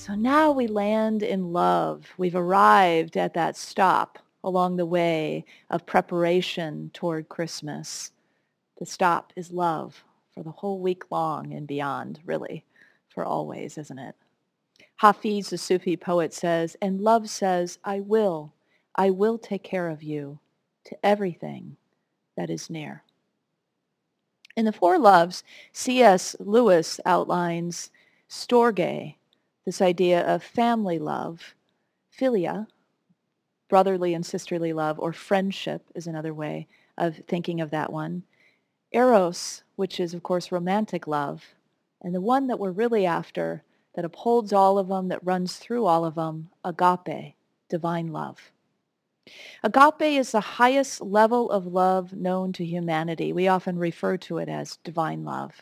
So now we land in love. We've arrived at that stop along the way of preparation toward Christmas. The stop is love for the whole week long and beyond, really, for always, isn't it? Hafiz, the Sufi poet, says, and love says, I will take care of you to everything that is near. In the Four Loves, C.S. Lewis outlines storge, this idea of family love, philia, brotherly and sisterly love, or friendship is another way of thinking of that one. Eros, which is, of course, romantic love, and the one that we're really after, that upholds all of them, that runs through all of them, agape, divine love. Agape is the highest level of love known to humanity. We often refer to it as divine love.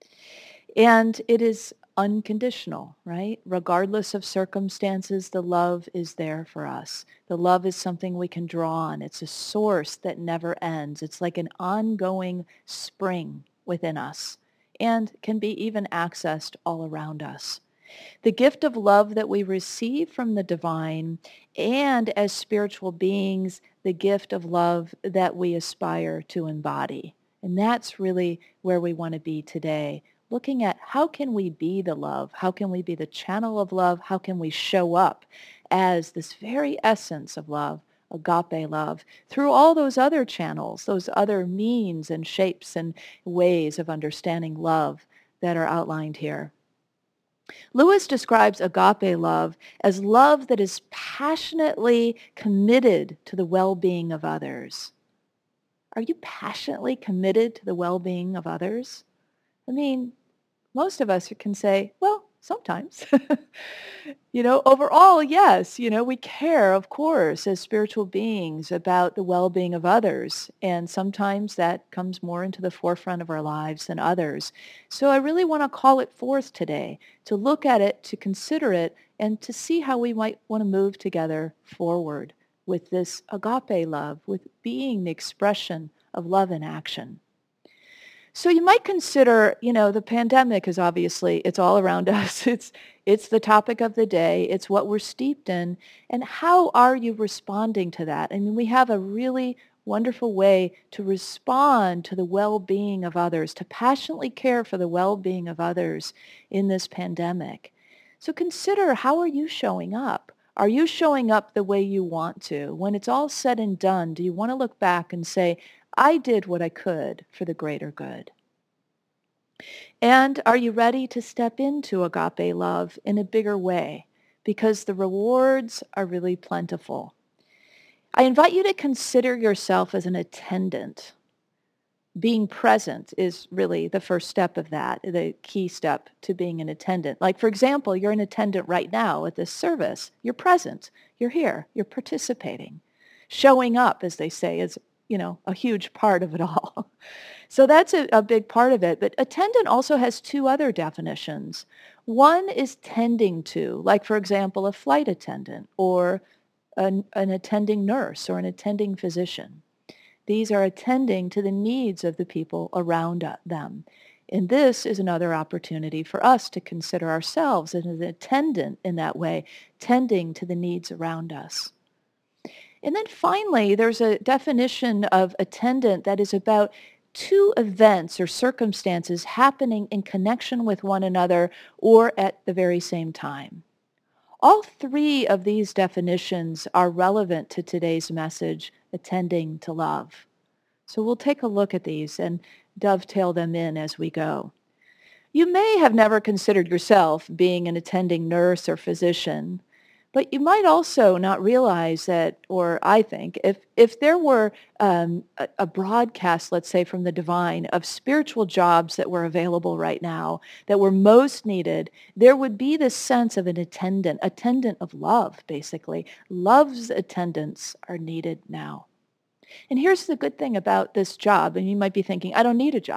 And it is unconditional, right? Regardless of circumstances, the love is there for us. The love is something we can draw on. It's a source that never ends. It's like an ongoing spring within us and can be even accessed all around us. The gift of love that we receive from the divine, and as spiritual beings, the gift of love that we aspire to embody. And that's really where we want to be today, looking at how can we be the love? How can we be the channel of love? How can we show up as this very essence of love, agape love, through all those other channels, those other means and shapes and ways of understanding love that are outlined here. Lewis describes agape love as love that is passionately committed to the well-being of others. Are you passionately committed to the well-being of others? I mean, most of us can say, well, sometimes. Overall, yes, we care, of course, as spiritual beings about the well-being of others. And sometimes that comes more into the forefront of our lives than others. So I really want to call it forth today, to look at it, to consider it, and to see how we might want to move together forward with this agape love, with being the expression of love in action. So you might consider, the pandemic is obviously, it's all around us. It's the topic of the day. It's what we're steeped in. And how are you responding to that? I mean, we have a really wonderful way to respond to the well-being of others, to passionately care for the well-being of others in this pandemic. So consider, how are you showing up? Are you showing up the way you want to? When it's all said and done, do you want to look back and say, I did what I could for the greater good? And are you ready to step into agape love in a bigger way? Because the rewards are really plentiful. I invite you to consider yourself as an attendant. Being present is really the first step of that, the key step to being an attendant. Like, for example, you're an attendant right now at this service. You're present. You're here. You're participating. Showing up, as they say, is, a huge part of it all. So that's a big part of it. But attendant also has two other definitions. One is tending to, like, for example, a flight attendant or an attending nurse or an attending physician. These are attending to the needs of the people around them. And this is another opportunity for us to consider ourselves as an attendant in that way, tending to the needs around us. And then finally, there's a definition of attendant that is about two events or circumstances happening in connection with one another or at the very same time. All three of these definitions are relevant to today's message, attending to love. So we'll take a look at these and dovetail them in as we go. You may have never considered yourself being an attending nurse or physician, but you might also not realize that, or I think, if there were a broadcast, let's say, from the divine of spiritual jobs that were available right now, that were most needed, there would be this sense of an attendant of love, basically. Love's attendants are needed now. And here's the good thing about this job, and you might be thinking, I don't need a job.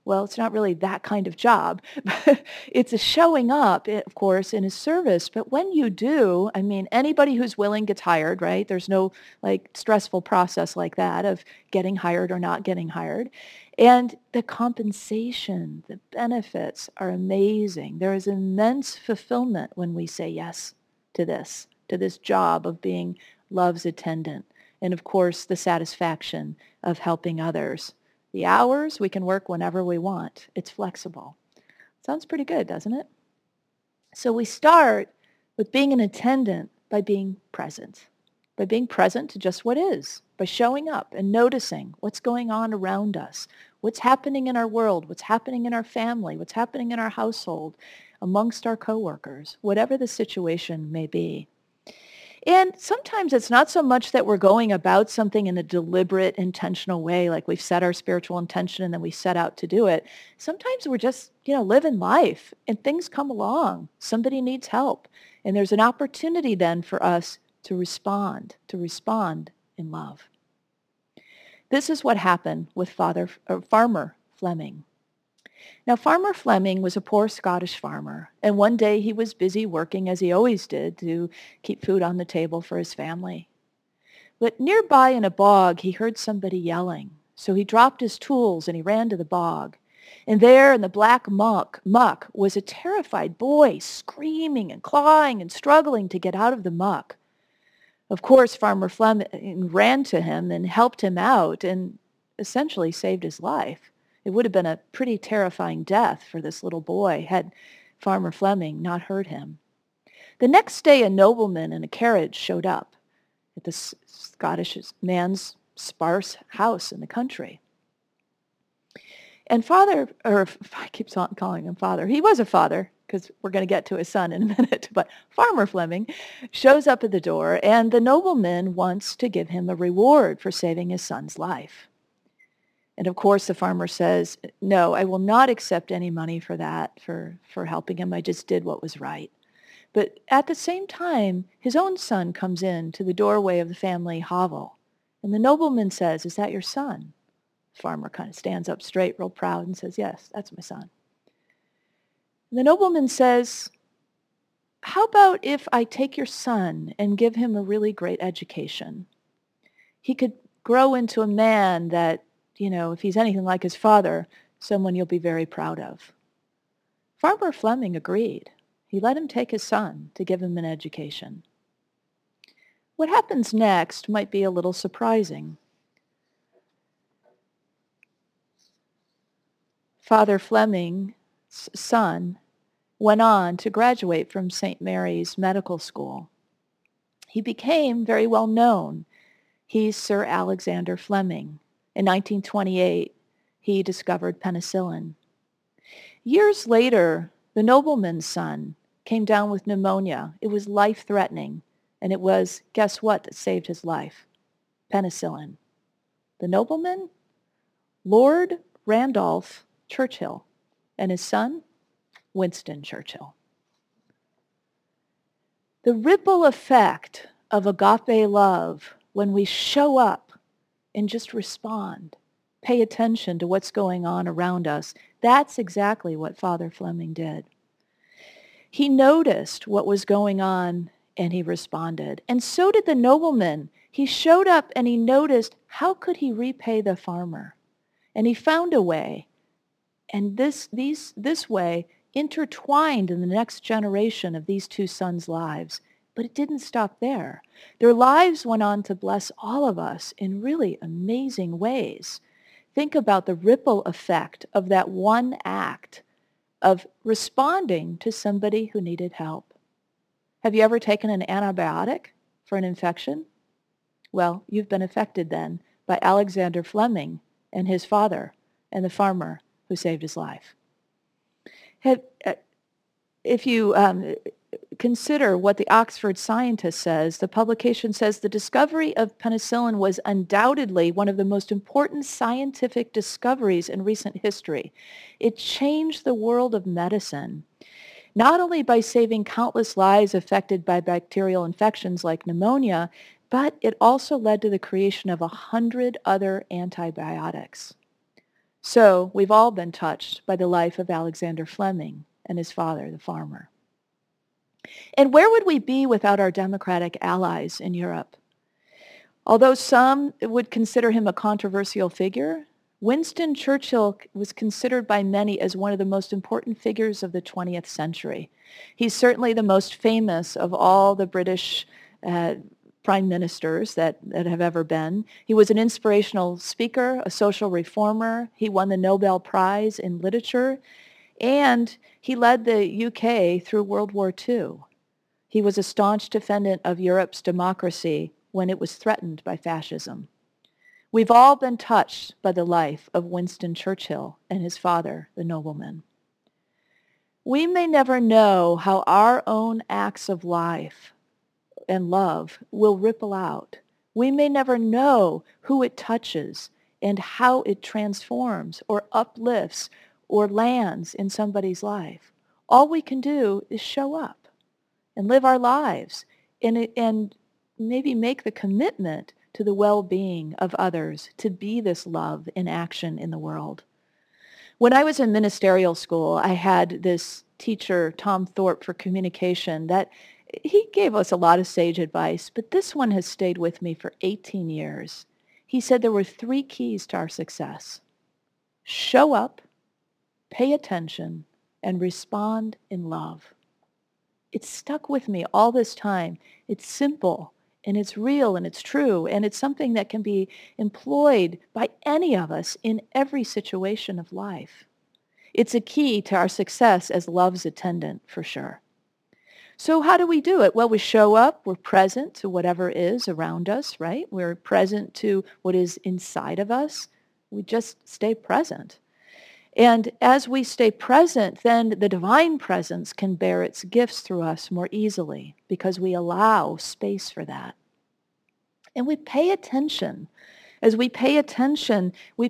Well, it's not really that kind of job, but it's a showing up, of course, in a service. But when you do, I mean, anybody who's willing gets hired, right? There's no like stressful process like that of getting hired or not getting hired. And the compensation, the benefits are amazing. There is immense fulfillment when we say yes to this job of being love's attendant. And of course, the satisfaction of helping others. The hours, we can work whenever we want. It's flexible. Sounds pretty good, doesn't it? So we start with being an attendant by being present to just what is, by showing up and noticing what's going on around us, what's happening in our world, what's happening in our family, what's happening in our household, amongst our coworkers, whatever the situation may be. And sometimes it's not so much that we're going about something in a deliberate, intentional way, like we've set our spiritual intention and then we set out to do it. Sometimes we're just, living life and things come along. Somebody needs help. And there's an opportunity then for us to respond in love. This is what happened with Farmer Fleming. Now, Farmer Fleming was a poor Scottish farmer, and one day he was busy working, as he always did, to keep food on the table for his family. But nearby in a bog, he heard somebody yelling, so he dropped his tools and he ran to the bog. And there in the black muck was a terrified boy screaming and clawing and struggling to get out of the muck. Of course, Farmer Fleming ran to him and helped him out and essentially saved his life. It would have been a pretty terrifying death for this little boy had Farmer Fleming not heard him. The next day, a nobleman in a carriage showed up at the Scottish man's sparse house in the country. And I keep calling him father. He was a father, because we're going to get to his son in a minute, but Farmer Fleming shows up at the door, and the nobleman wants to give him a reward for saving his son's life. And of course, the farmer says, no, I will not accept any money for that, for helping him. I just did what was right. But at the same time, his own son comes in to the doorway of the family hovel. And the nobleman says, is that your son? The farmer kind of stands up straight, real proud, and says, yes, that's my son. And the nobleman says, how about if I take your son and give him a really great education? He could grow into a man that, if he's anything like his father, someone you'll be very proud of. Farmer Fleming agreed. He let him take his son to give him an education. What happens next might be a little surprising. Father Fleming's son went on to graduate from St. Mary's Medical School. He became very well known. He's Sir Alexander Fleming. In 1928, he discovered penicillin. Years later, the nobleman's son came down with pneumonia. It was life-threatening, and it was, guess what, that saved his life? Penicillin. The nobleman? Lord Randolph Churchill, and his son, Winston Churchill. The ripple effect of agape love when we show up and just respond, pay attention to what's going on around us, that's exactly what Father Fleming did. He noticed what was going on and he responded. And so did the nobleman. He showed up and he noticed how could he repay the farmer. And he found a way. And this way intertwined in the next generation of these two sons' lives. But it didn't stop there. Their lives went on to bless all of us in really amazing ways. Think about the ripple effect of that one act of responding to somebody who needed help. Have you ever taken an antibiotic for an infection? Well, you've been affected then by Alexander Fleming and his father and the farmer who saved his life. If you consider what the Oxford scientist says, the publication says the discovery of penicillin was undoubtedly one of the most important scientific discoveries in recent history. It changed the world of medicine, not only by saving countless lives affected by bacterial infections like pneumonia, but it also led to the creation of 100 other antibiotics. So we've all been touched by the life of Alexander Fleming and his father, the farmer. And where would we be without our democratic allies in Europe? Although some would consider him a controversial figure, Winston Churchill was considered by many as one of the most important figures of the 20th century. He's certainly the most famous of all the British prime ministers that have ever been. He was an inspirational speaker, a social reformer. He won the Nobel Prize in Literature, and he led the UK through World War II. He was a staunch defendant of Europe's democracy when it was threatened by fascism. We've all been touched by the life of Winston Churchill and his father, the nobleman. We may never know how our own acts of life and love will ripple out. We may never know who it touches and how it transforms or uplifts or lands in somebody's life. All we can do is show up and live our lives and maybe make the commitment to the well-being of others, to be this love in action in the world. When I was in ministerial school, I had this teacher, Tom Thorpe, for communication, that he gave us a lot of sage advice, but this one has stayed with me for 18 years. He said there were 3 keys to our success: show up, pay attention, and respond in love. It's stuck with me all this time. It's simple, and it's real, and it's true, and it's something that can be employed by any of us in every situation of life. It's a key to our success as love's attendant, for sure. So how do we do it? Well, we show up, we're present to whatever is around us, right? We're present to what is inside of us. We just stay present. And as we stay present, then the divine presence can bear its gifts through us more easily because we allow space for that. And we pay attention. As we pay attention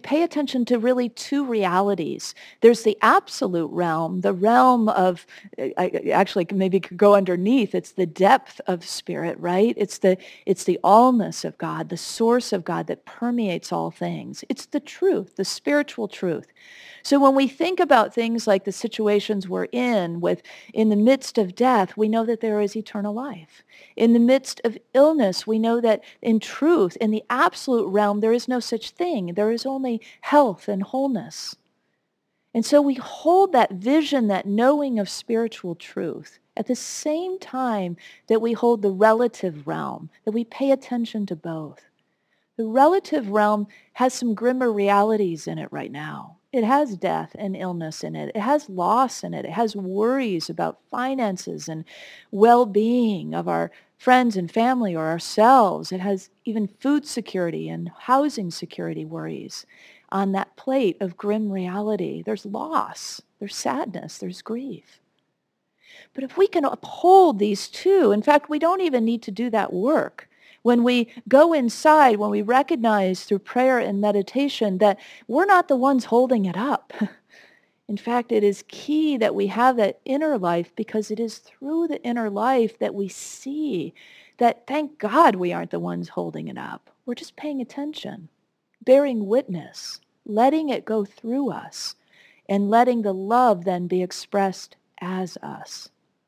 to really 2 realities. There's the absolute realm, the realm of, I actually maybe could go underneath. It's the depth of spirit, right? It's the allness of God, the source of God that permeates all things. It's the truth, the spiritual truth. So when we think about things like the situations we're in the midst of death, we know that there is eternal life. In the midst of illness, we know that in truth, in the absolute realm, there is no such thing. There is only health and wholeness. And so we hold that vision, that knowing of spiritual truth at the same time that we hold the relative realm, that we pay attention to both. The relative realm has some grimmer realities in it right now. It has death and illness in it. It has loss in it. It has worries about finances and well-being of our friends and family or ourselves. It has even food security and housing security worries on that plate of grim reality. There's loss, there's sadness, there's grief. But if we can uphold these 2, in fact, we don't even need to do that work. When we go inside, when we recognize through prayer and meditation that we're not the ones holding it up. In fact, it is key that we have that inner life because it is through the inner life that we see that, thank God, we aren't the ones holding it up. We're just paying attention, bearing witness, letting it go through us, and letting the love then be expressed as us.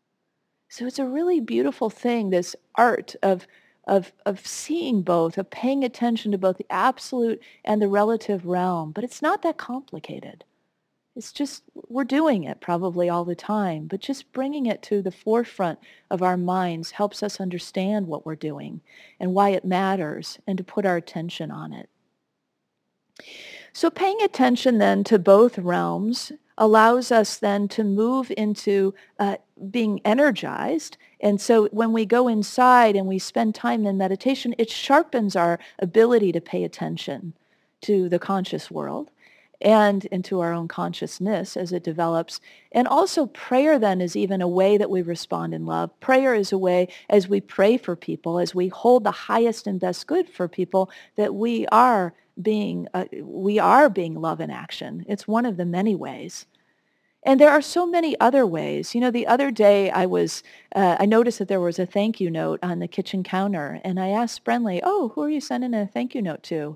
So it's a really beautiful thing, this art of seeing both, of paying attention to both the absolute and the relative realm. But it's not that complicated. It's just, we're doing it probably all the time, but just bringing it to the forefront of our minds helps us understand what we're doing and why it matters and to put our attention on it. So paying attention then to both realms allows us then to move into being energized. And so when we go inside and we spend time in meditation, it sharpens our ability to pay attention to the conscious world and into our own consciousness as it develops. And also prayer then is even a way that we respond in love. Prayer is a way as we pray for people, as we hold the highest and best good for people, that we are being love in action. It's one of the many ways. And there are so many other ways. You know, the other day I noticed that there was a thank you note on the kitchen counter, and I asked Brenly, who are you sending a thank you note to?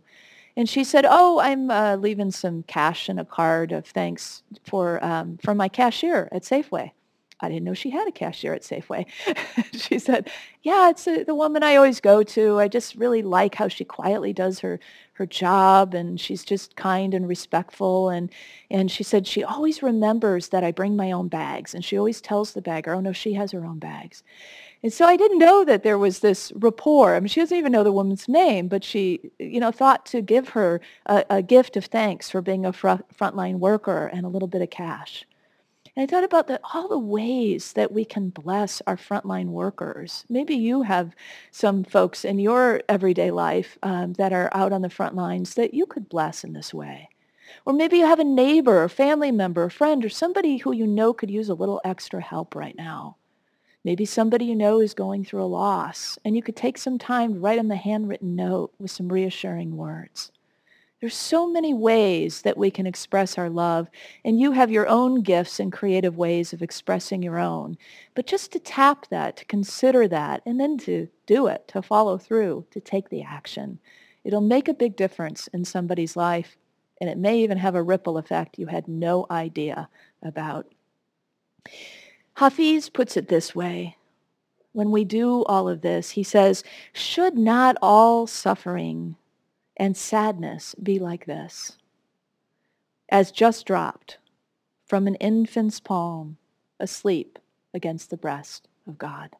And she said, "Oh, I'm leaving some cash and a card of thanks from my cashier at Safeway." I didn't know she had a cashier at Safeway. She said, "Yeah, it's the woman I always go to. I just really like how she quietly does her job, and she's just kind and respectful." And she said she always remembers that I bring my own bags, and she always tells the bagger, "Oh no, she has her own bags." And so I didn't know that there was this rapport. I mean, she doesn't even know the woman's name, but she, thought to give her a gift of thanks for being a frontline worker and a little bit of cash. And I thought about all the ways that we can bless our frontline workers. Maybe you have some folks in your everyday life that are out on the front lines that you could bless in this way. Or maybe you have a neighbor, a family member, a friend, or somebody who you know could use a little extra help right now. Maybe somebody you know is going through a loss, and you could take some time to write them a handwritten note with some reassuring words. There's so many ways that we can express our love, and you have your own gifts and creative ways of expressing your own. But just to tap that, to consider that, and then to do it, to follow through, to take the action. It'll make a big difference in somebody's life, and it may even have a ripple effect you had no idea about. Hafiz puts it this way. When we do all of this, he says, should not all suffering and sadness be like this, as just dropped from an infant's palm, asleep against the breast of God?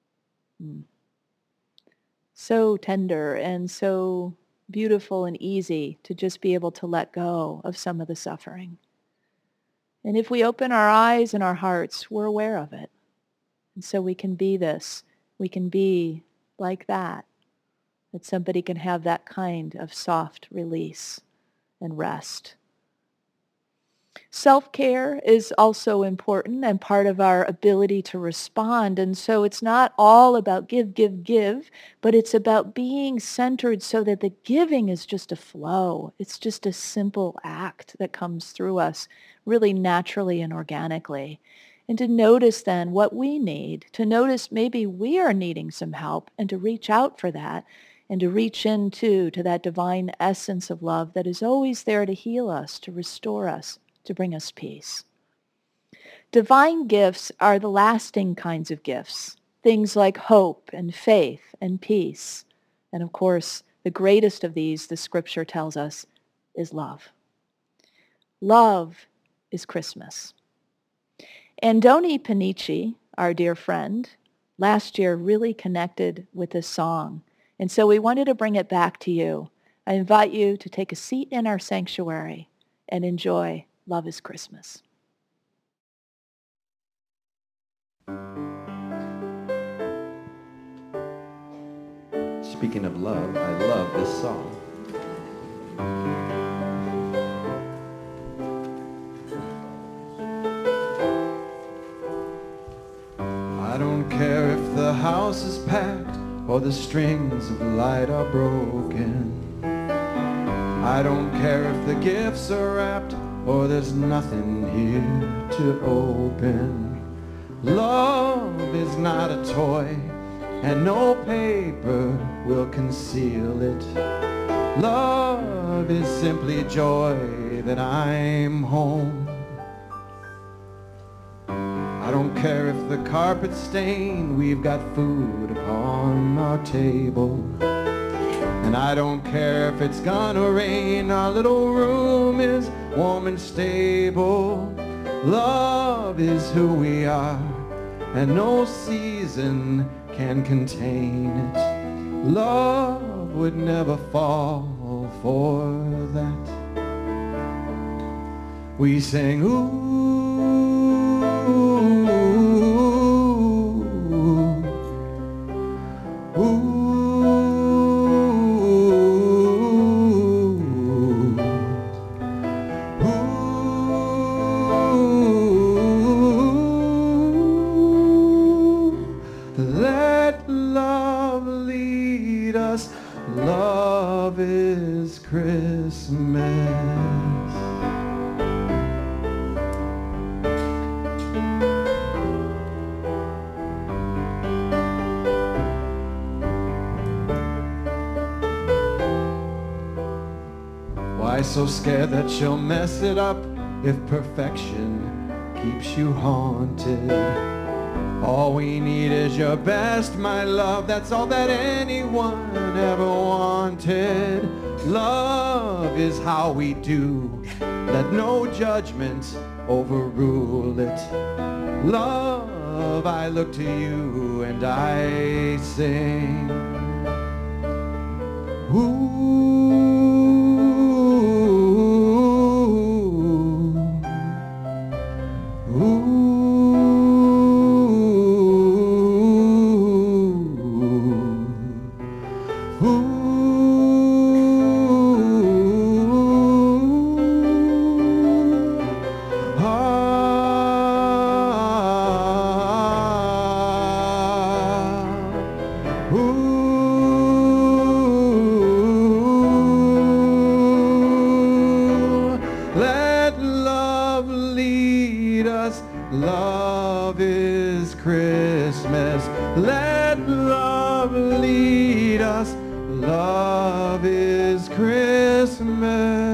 So tender and so beautiful and easy to just be able to let go of some of the suffering. And if we open our eyes and our hearts, we're aware of it. And so we can be this. We can be like that somebody can have that kind of soft release and rest. Self-care is also important and part of our ability to respond. And so it's not all about give, give, give, but it's about being centered so that the giving is just a flow. It's just a simple act that comes through us really naturally and organically. And to notice then what we need, to notice maybe we are needing some help and to reach out for that and to reach into to that divine essence of love that is always there to heal us, to restore us, to bring us peace. Divine gifts are the lasting kinds of gifts, things like hope and faith and peace. And of course, the greatest of these, the scripture tells us, is love. Love is Christmas. Andoni Panici, our dear friend, last year really connected with this song. And so we wanted to bring it back to you. I invite you to take a seat in our sanctuary and enjoy Love is Christmas. Speaking of love, I love this song. I don't care if the house is packed or the strings of light are broken. I don't care if the gifts are wrapped or there's nothing here to open. Love is not a toy, and no paper will conceal it. Love is simply joy that I'm home. I don't care if the carpet's stained, we've got food upon our table. And I don't care if it's gonna rain, our little room is warm and stable. Love is who we are, and no season can contain it. Love would never fall for that. We sing, ooh, ooh. Let love lead us. Love is Christmas. Why so scared that you'll mess it up if perfection keeps you haunted? All we need is your best, my love. That's all that anyone ever wanted. Love is how we do. Let no judgment overrule it. Love, I look to you and I sing. Let love lead us. Love is Christmas. Let love lead us. Love is Christmas.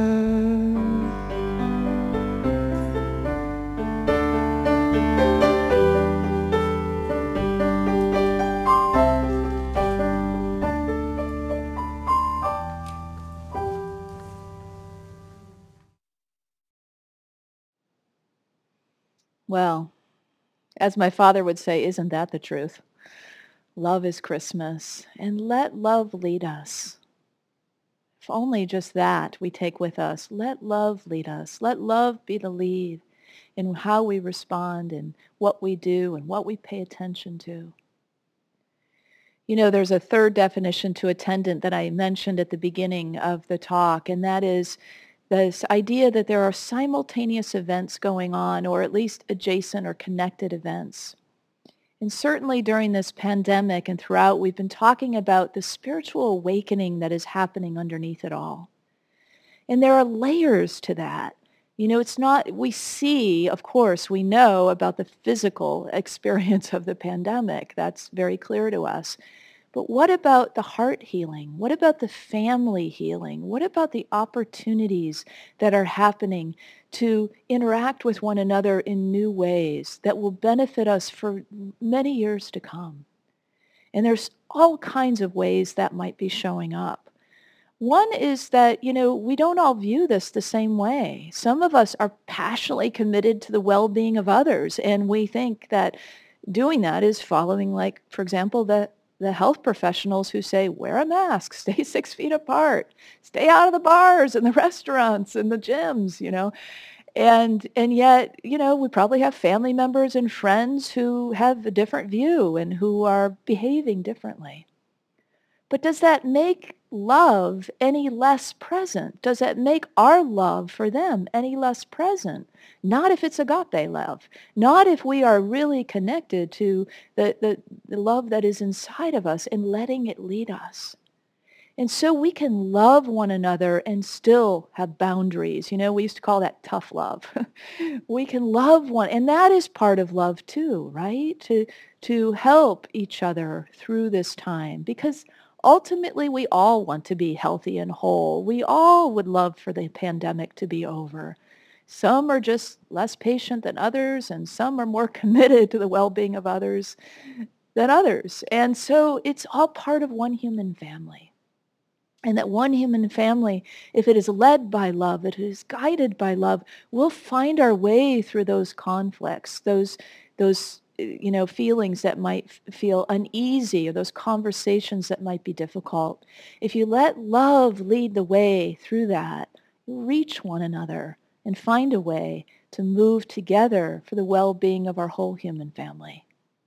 Well, as my father would say, isn't that the truth? Love is Christmas, and let love lead us. If only just that we take with us. Let love lead us. Let love be the lead in how we respond and what we do and what we pay attention to. You know, there's a third definition to attendant that I mentioned at the beginning of the talk, and that is this idea that there are simultaneous events going on, or at least adjacent or connected events. And certainly during this pandemic and throughout, we've been talking about the spiritual awakening that is happening underneath it all. And there are layers to that. You know, it's not, we see, of course, we know about the physical experience of the pandemic. That's very clear to us. But what about the heart healing? What about the family healing? What about the opportunities that are happening to interact with one another in new ways that will benefit us for many years to come? And there's all kinds of ways that might be showing up. One is that, you know, we don't all view this the same way. Some of us are passionately committed to the well-being of others, and we think that doing that is following, like, for example, the health professionals who say, wear a mask, stay 6 feet apart, stay out of the bars and the restaurants and the gyms, you know. And yet, you know, we probably have family members and friends who have a different view and who are behaving differently. But does that make love any less present? Does that make our love for them any less present? Not if it's agape love. Not if we are really connected to the love that is inside of us and letting it lead us. And so we can love one another and still have boundaries. You know, we used to call that tough love. We can love one, and that is part of love too, right? To help each other through this time, because ultimately we all want to be healthy and whole. We all would love for the pandemic to be over. Some are just less patient than others, and some are more committed to the well-being of others than others. And so it's all part of one human family. And that one human family, if it is led by love, if it is guided by love, we'll find our way through those conflicts, those you know, feelings that might feel uneasy, or those conversations that might be difficult. If you let love lead the way through that, you'll reach one another and find a way to move together for the well-being of our whole human family.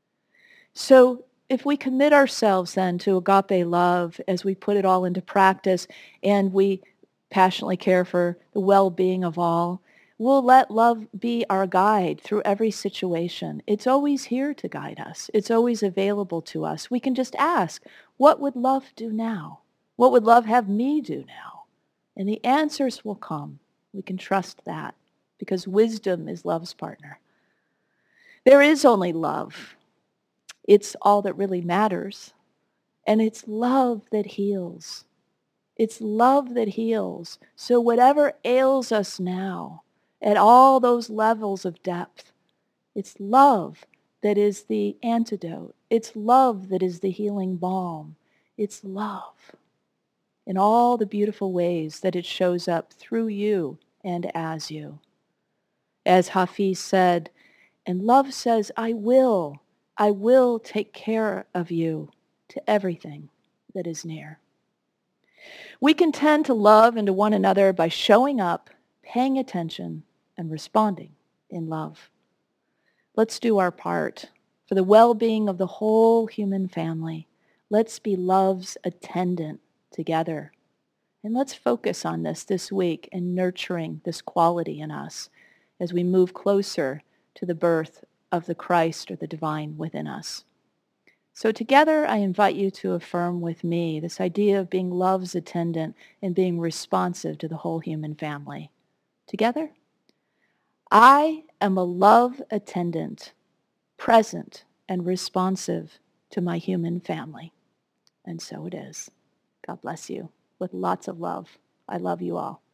So if we commit ourselves then to agape love as we put it all into practice, and we passionately care for the well-being of all, we'll let love be our guide through every situation. It's always here to guide us. It's always available to us. We can just ask, what would love do now? What would love have me do now? And the answers will come. We can trust that, because wisdom is love's partner. There is only love. It's all that really matters. And it's love that heals. It's love that heals. So whatever ails us now, at all those levels of depth, it's love that is the antidote. It's love that is the healing balm. It's love in all the beautiful ways that it shows up through you and as you. As Hafiz said, and love says, I will take care of you to everything that is near. We can tend to love and to one another by showing up, paying attention, and responding in love. Let's do our part for the well-being of the whole human family. Let's be love's attendant together. And let's focus on this week and nurturing this quality in us as we move closer to the birth of the Christ or the divine within us. So together, I invite you to affirm with me this idea of being love's attendant and being responsive to the whole human family. Together, I am a love attendant, present and responsive to my human family. And so it is. God bless you with lots of love. I love you all.